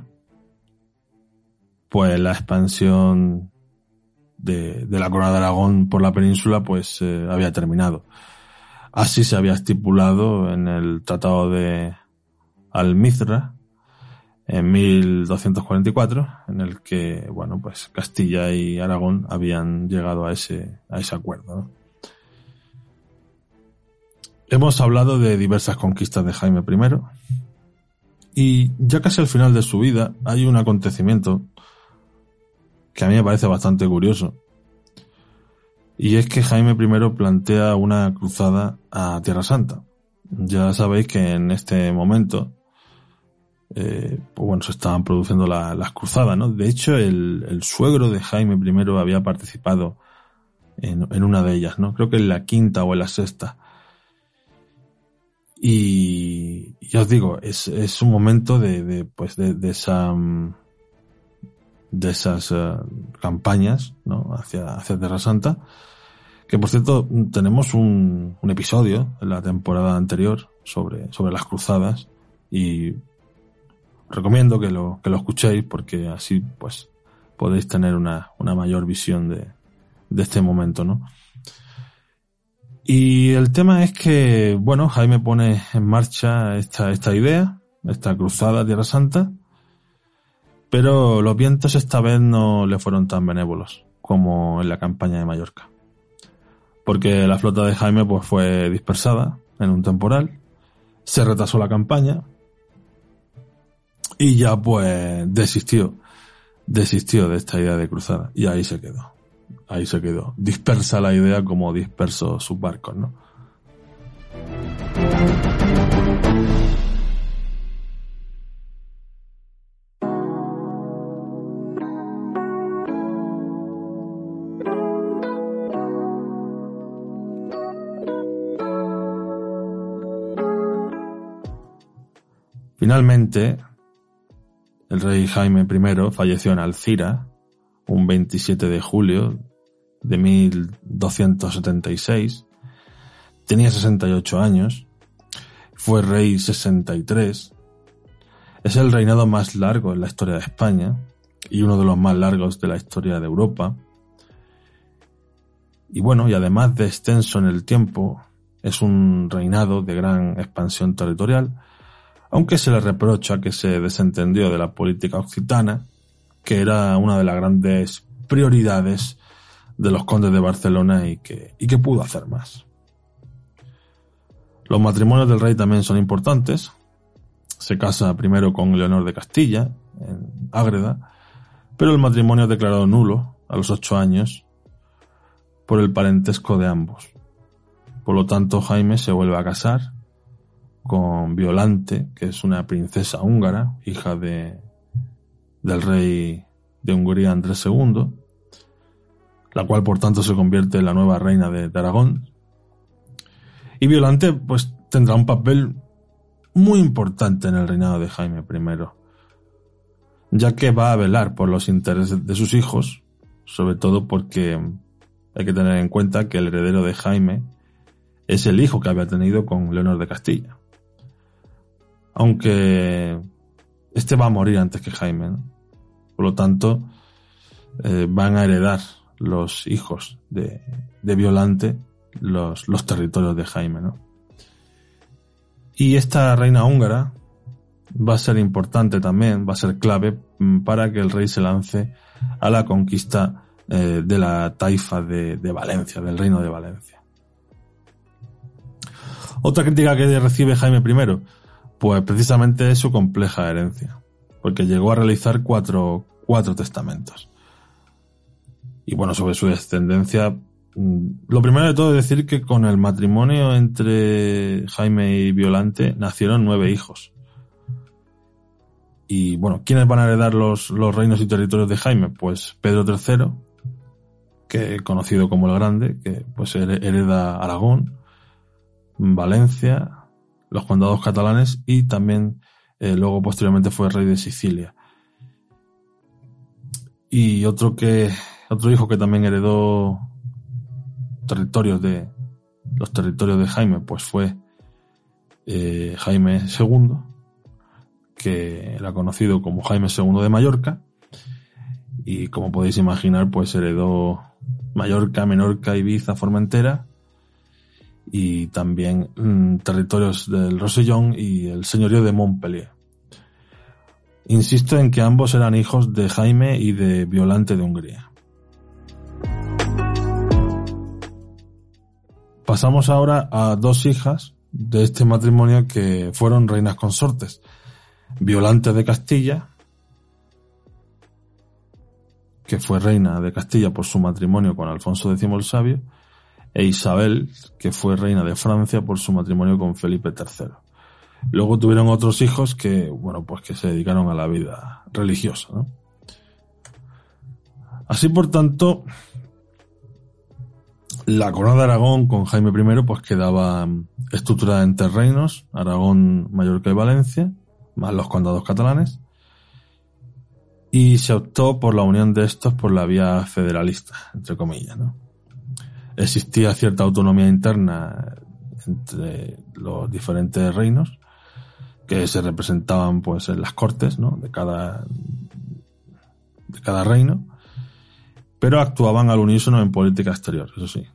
S2: pues la expansión de, de la corona de Aragón por la península pues eh, había terminado. Así se había estipulado en el Tratado de Almizra en mil doscientos cuarenta y cuatro, en el que, bueno, pues Castilla y Aragón habían llegado a ese, a ese acuerdo, ¿no? Hemos hablado de diversas conquistas de Jaime primero, y ya casi al final de su vida hay un acontecimiento que a mí me parece bastante curioso. Y es que Jaime I plantea una cruzada a Tierra Santa. Ya sabéis que en este momento, eh, pues bueno, se estaban produciendo la, las cruzadas, ¿no? De hecho, el, el suegro de Jaime I había participado en, en una de ellas, ¿no? Creo que en la quinta o en la sexta. Y ya os digo, es, es un momento de, de pues de, de esa, de esas uh, campañas, ¿no? Hacia, hacia Tierra Santa. Que por cierto, tenemos un, un episodio en la temporada anterior sobre, sobre las cruzadas y recomiendo que lo, que lo escuchéis porque así pues podéis tener una, una mayor visión de, de este momento, ¿no? Y el tema es que, bueno, Jaime pone en marcha esta, esta idea, esta cruzada a Tierra Santa, pero los vientos esta vez no le fueron tan benévolos como en la campaña de Mallorca. Porque la flota de Jaime pues fue dispersada en un temporal, se retrasó la campaña y ya pues desistió, desistió de esta idea de cruzada y ahí se quedó, ahí se quedó, dispersa la idea como disperso sus barcos, ¿no? Finalmente, el rey Jaime I falleció en Alcira un veintisiete de julio de mil doscientos setenta y seis. Tenía sesenta y ocho años. Fue rey sesenta y tres. Es el reinado más largo en la historia de España y uno de los más largos de la historia de Europa. Y bueno, y además de extenso en el tiempo, es un reinado de gran expansión territorial, aunque se le reprocha que se desentendió de la política occitana, que era una de las grandes prioridades de los condes de Barcelona y que, y que pudo hacer más. Los matrimonios del rey también son importantes. Se casa primero con Leonor de Castilla, en Ágreda, pero el matrimonio es declarado nulo a los ocho años por el parentesco de ambos. Por lo tanto, Jaime se vuelve a casar con Violante, que es una princesa húngara, hija de del rey de Hungría Andrés segundo, la cual por tanto se convierte en la nueva reina de, de Aragón. Y Violante pues tendrá un papel muy importante en el reinado de Jaime I, ya que va a velar por los intereses de sus hijos, sobre todo porque hay que tener en cuenta que el heredero de Jaime es el hijo que había tenido con Leonor de Castilla. Aunque este va a morir antes que Jaime, ¿no? Por lo tanto, eh, van a heredar los hijos de, de Violante los, los territorios de Jaime, ¿no? Y esta reina húngara va a ser importante también, va a ser clave para que el rey se lance a la conquista eh, de la taifa de, de Valencia, del reino de Valencia. Otra crítica que recibe Jaime I, pues precisamente es su compleja herencia, porque llegó a realizar cuatro, cuatro testamentos. Y bueno, sobre su descendencia, lo primero de todo es decir que con el matrimonio entre Jaime y Violante nacieron nueve hijos. Y bueno, ¿quiénes van a heredar los, los reinos y territorios de Jaime? Pues Pedro tercero, que conocido como el Grande, que pues hereda Aragón, Valencia, los condados catalanes y también eh, luego posteriormente fue rey de Sicilia. Y otro que otro hijo que también heredó territorios de los territorios de Jaime pues fue eh, Jaime segundo, que era conocido como Jaime segundo de Mallorca, y como podéis imaginar pues heredó Mallorca, Menorca, Ibiza, Formentera y también mmm, territorios del Rosellón y el señorío de Montpellier. Insisto en que ambos eran hijos de Jaime y de Violante de Hungría. Pasamos ahora a dos hijas de este matrimonio que fueron reinas consortes. Violante de Castilla que fue reina de Castilla por su matrimonio con Alfonso X el Sabio, e Isabel, que fue reina de Francia por su matrimonio con Felipe tercero. Luego tuvieron otros hijos que, bueno, pues que se dedicaron a la vida religiosa, ¿no? Así, por tanto, la corona de Aragón con Jaime I pues quedaba estructurada en tres reinos: Aragón, Mallorca y Valencia, más los condados catalanes, y se optó por la unión de estos por la vía federalista, entre comillas, ¿no? Existía cierta autonomía interna entre los diferentes reinos que se representaban pues en las cortes, ¿no?, de cada de cada reino, pero actuaban al unísono en política exterior, eso sí.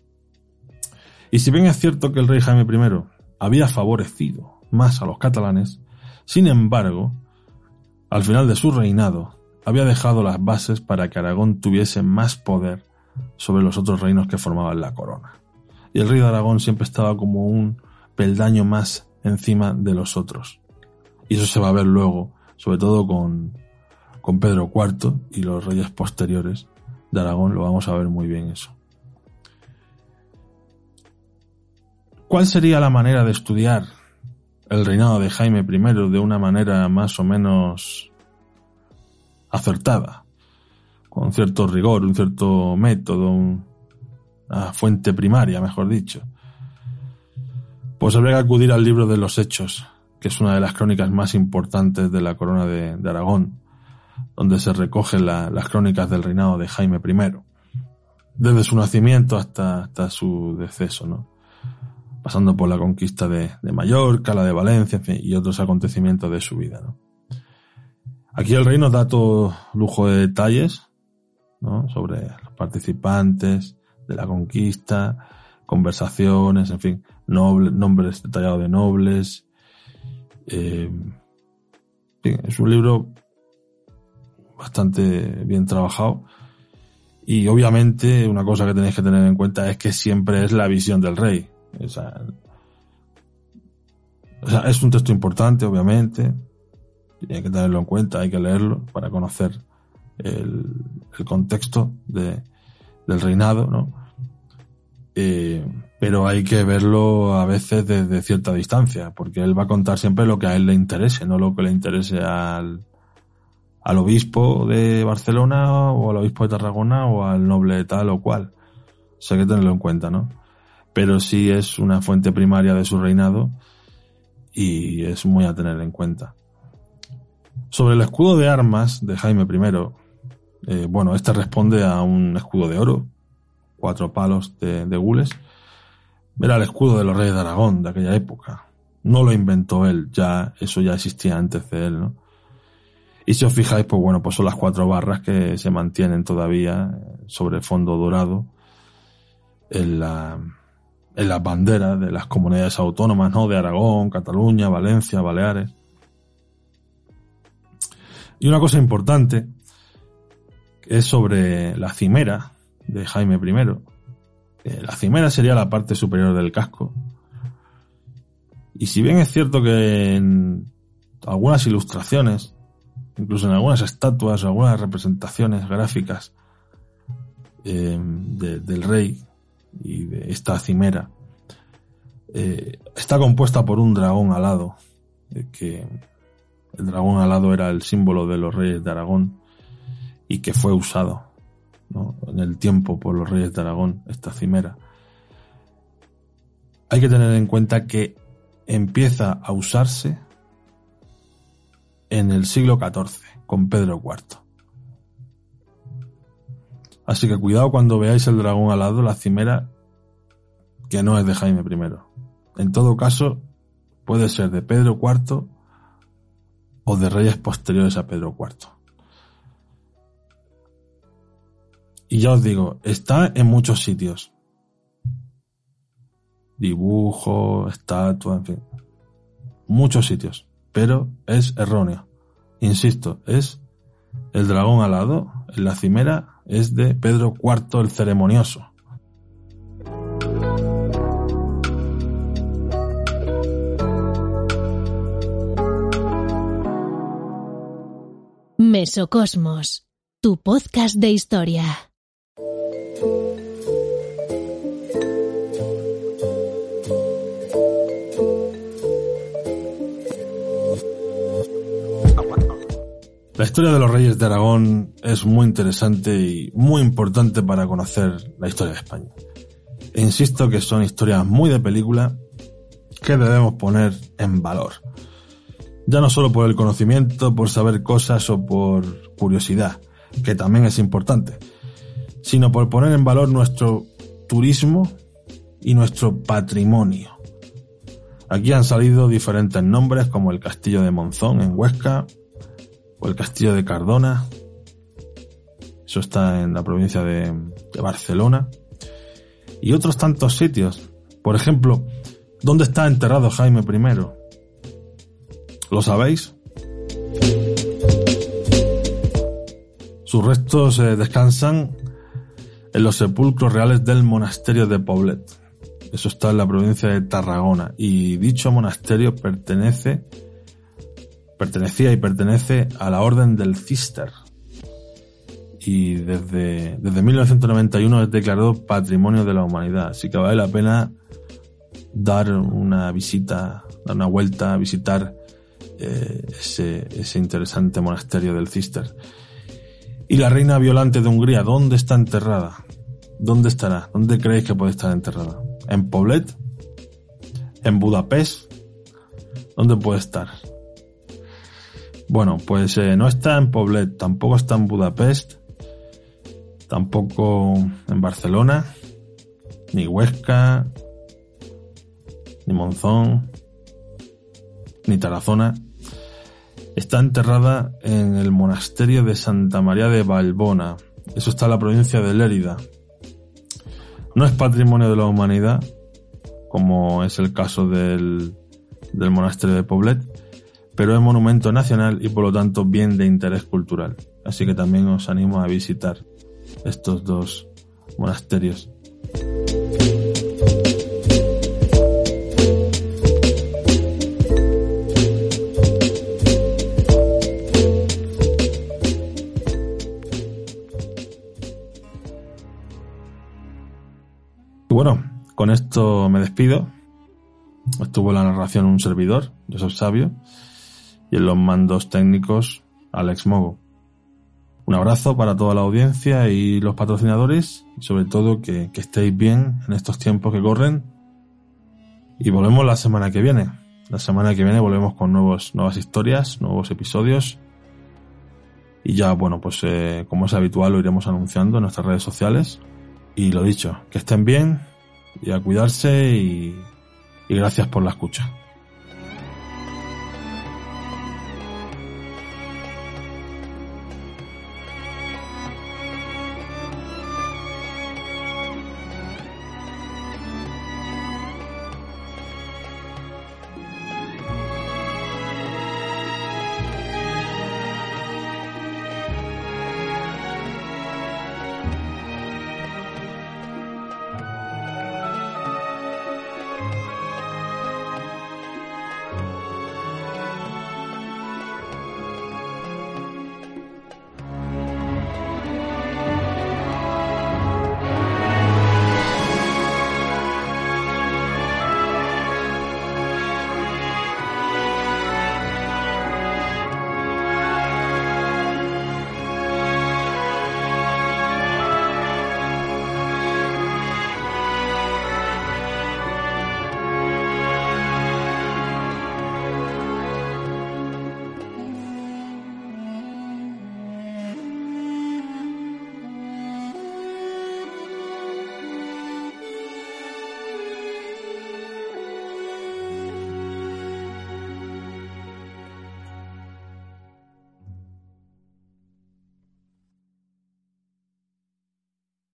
S2: Y si bien es cierto que el rey Jaime I había favorecido más a los catalanes, sin embargo, al final de su reinado, había dejado las bases para que Aragón tuviese más poder sobre los otros reinos que formaban la corona. Y el rey de Aragón siempre estaba como un peldaño más encima de los otros. Y eso se va a ver luego, sobre todo con, con Pedro cuarto y los reyes posteriores de Aragón, lo vamos a ver muy bien eso. ¿Cuál sería la manera de estudiar el reinado de Jaime I de una manera más o menos acertada, con cierto rigor, un cierto método, un, una fuente primaria, mejor dicho? Pues habría que acudir al libro de los Hechos, que es una de las crónicas más importantes de la corona de, de Aragón, donde se recogen la, las crónicas del reinado de Jaime I, desde su nacimiento hasta, hasta su deceso, ¿no?, pasando por la conquista de, de Mallorca, la de Valencia, en fin, y otros acontecimientos de su vida, ¿no? Aquí el rey nos da todo lujo de detalles, ¿no?, sobre los participantes de la conquista, conversaciones, en fin, nobles, nombres detallados de nobles. Eh, en fin, es un libro bastante bien trabajado, y obviamente una cosa que tenéis que tener en cuenta es que siempre es la visión del rey. O sea, o sea, es un texto importante, obviamente, y hay que tenerlo en cuenta, hay que leerlo para conocer el, el contexto de, del reinado, ¿no? Eh, pero hay que verlo a veces desde cierta distancia, porque él va a contar siempre lo que a él le interese, no lo que le interese al, al obispo de Barcelona o al obispo de Tarragona o al noble de tal o cual. O sea, hay que tenerlo en cuenta, ¿no? Pero sí es una fuente primaria de su reinado y es muy a tener en cuenta. Sobre el escudo de armas de Jaime I, eh, bueno, este responde a un escudo de oro, cuatro palos de, de gules. Era el escudo de los reyes de Aragón de aquella época. No lo inventó él, ya eso ya existía antes de él, ¿no? Y si os fijáis, pues bueno, pues son las cuatro barras que se mantienen todavía sobre fondo dorado en la... en las banderas de las comunidades autónomas, ¿no?, de Aragón, Cataluña, Valencia, Baleares. Y una cosa importante es sobre la cimera de Jaime I. La cimera sería la parte superior del casco. Y si bien es cierto que en algunas ilustraciones, incluso en algunas estatuas o algunas representaciones gráficas eh, de, del rey y de esta cimera, eh, está compuesta por un dragón alado, eh, que el dragón alado era el símbolo de los reyes de Aragón y que fue usado, ¿no?, en el tiempo por los reyes de Aragón, esta cimera. Hay que tener en cuenta que empieza a usarse en el siglo catorce, con Pedro cuarto. Así que cuidado cuando veáis el dragón alado, la cimera, que no es de Jaime I. En todo caso, puede ser de Pedro cuarto o de reyes posteriores a Pedro cuarto. Y ya os digo, está en muchos sitios. Dibujo, estatua, en fin. Muchos sitios. Pero es erróneo. Insisto, es el dragón alado, en la cimera, es de Pedro cuarto el Ceremonioso.
S1: Mesocosmos, tu podcast de historia.
S2: La historia de los reyes de Aragón es muy interesante y muy importante para conocer la historia de España. E insisto que son historias muy de película que debemos poner en valor. Ya no solo por el conocimiento, por saber cosas o por curiosidad, que también es importante, sino por poner en valor nuestro turismo y nuestro patrimonio. Aquí han salido diferentes nombres como el Castillo de Monzón en Huesca, o el Castillo de Cardona, eso está en la provincia de, de Barcelona, y otros tantos sitios. Por ejemplo, ¿dónde está enterrado Jaime primero? ¿Lo sabéis? Sus restos eh, descansan en los sepulcros reales del monasterio de Poblet. Eso está en la provincia de Tarragona, y dicho monasterio pertenece pertenecía y pertenece a la Orden del Císter, y desde, desde mil novecientos noventa y uno es declarado Patrimonio de la Humanidad, así que vale la pena dar una visita, dar una vuelta a visitar eh, ese, ese interesante monasterio del Císter. Y la reina Violante de Hungría, ¿dónde está enterrada? ¿Dónde estará? ¿Dónde creéis que puede estar enterrada? ¿En Poblet? ¿En Budapest? ¿Dónde puede estar? Bueno, pues eh, no está en Poblet, tampoco está en Budapest, tampoco en Barcelona, ni Huesca, ni Monzón, ni Tarazona. Está enterrada en el monasterio de Santa María de Valbona. Eso está en la provincia de Lérida. No es Patrimonio de la Humanidad, como es el caso del, del monasterio de Poblet, pero es monumento nacional y por lo tanto bien de interés cultural. Así que también os animo a visitar estos dos monasterios. Y bueno, con esto me despido. Estuvo en la narración un servidor, Josep Sabio, y en los mandos técnicos Alex Mogo. Un abrazo para toda la audiencia y los patrocinadores, y sobre todo que, que estéis bien en estos tiempos que corren, y volvemos la semana que viene. La semana que viene volvemos con nuevos, nuevas historias, nuevos episodios, y ya, bueno, pues eh, como es habitual lo iremos anunciando en nuestras redes sociales. Y lo dicho, que estén bien y a cuidarse, y, y gracias por la escucha.